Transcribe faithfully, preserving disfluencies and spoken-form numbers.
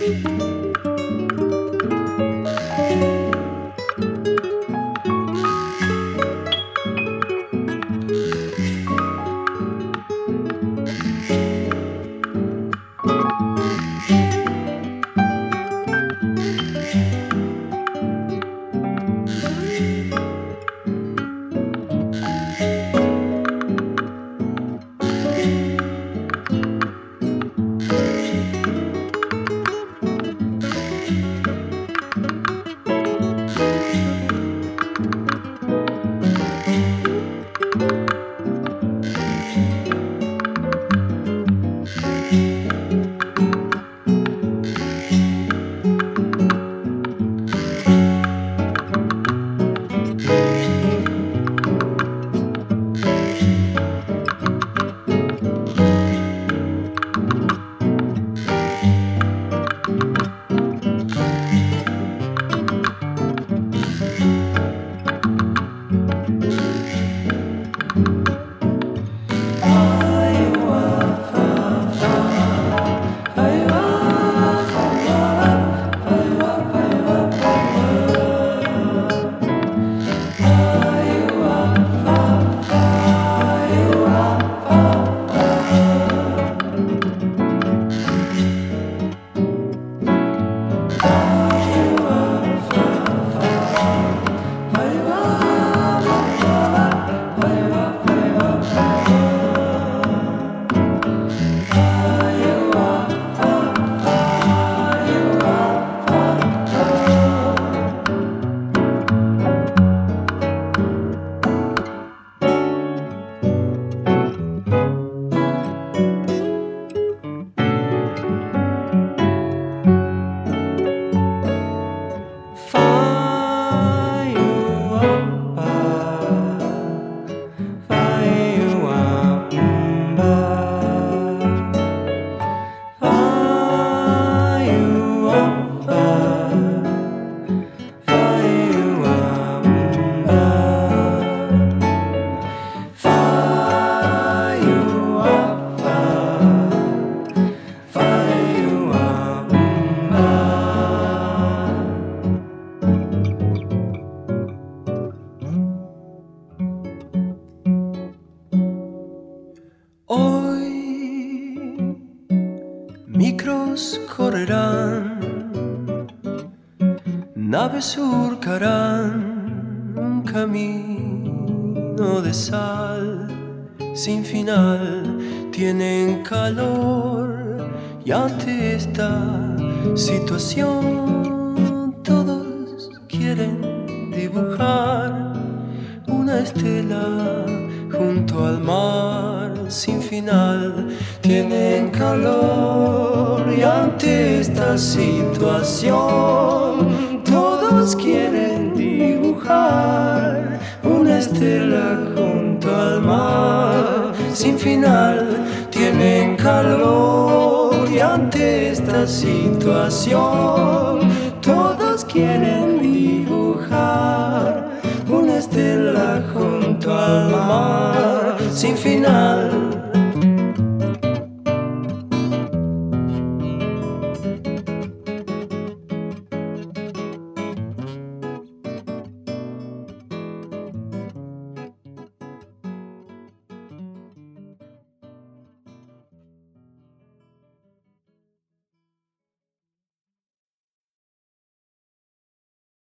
Micros correrán, naves surcarán un camino de sal sin final. Tienen calor y ante esta situación todos quieren dibujar una estela junto al mar sin final. Tienen calor y ante esta situación todos quieren dibujar una estela junto al mar sin final. Tienen calor y ante esta situación todos quieren dibujar una estela junto al mar sin final.